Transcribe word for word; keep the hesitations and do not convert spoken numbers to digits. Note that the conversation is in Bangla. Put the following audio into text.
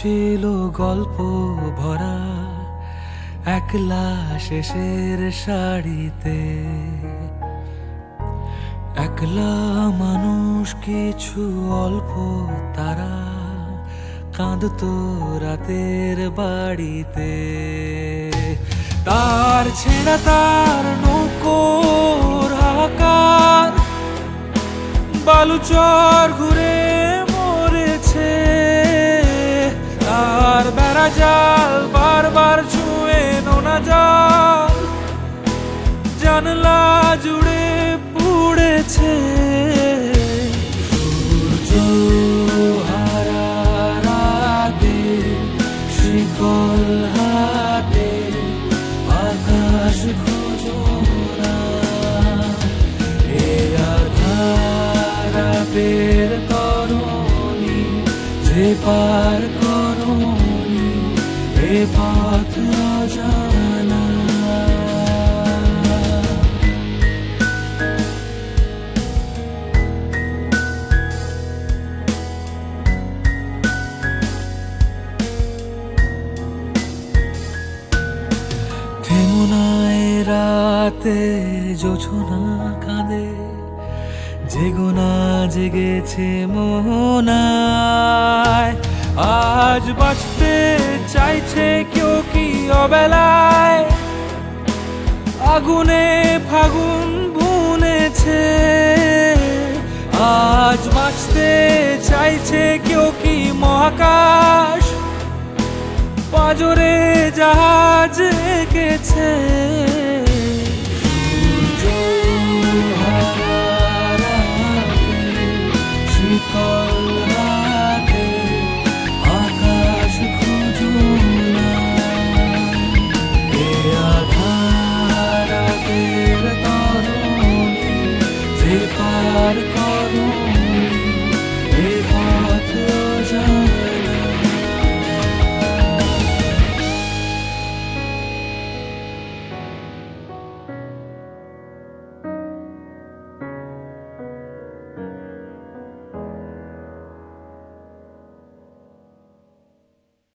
ছিল গল্প ভরা একলা শেষের শাড়িতে, একলা মানুষ কিছু অল্প তারা কাঁদতো রাতের বাড়িতে। তার ছেঁড়া তার নৌকোর হাহাকার বালুচর ঘুরে মরেছে, তার বেড়া জাল বারবার ছুঁয়ে নোনা জল জানলা জুড়ে পুড়েছে। সূর্য হারা রাতে শিকল হাতে আকাশ খোঁজো না, এ আধার রাতের তরণী যে পার করোনি এ পথ অজানা। থেমোনায় রাতে জোছনা কাঁদে, জেগোনা জেগেছে মোহনায়। আজ বাঁচতে চাইছে কেউ কি অবেলায়, আগুনে ফাগুন বুনেছে। আজ বাঁচতে চাইছে কেউ কি মহাকাশ পাঁজরে জাহাজ এঁকেছে।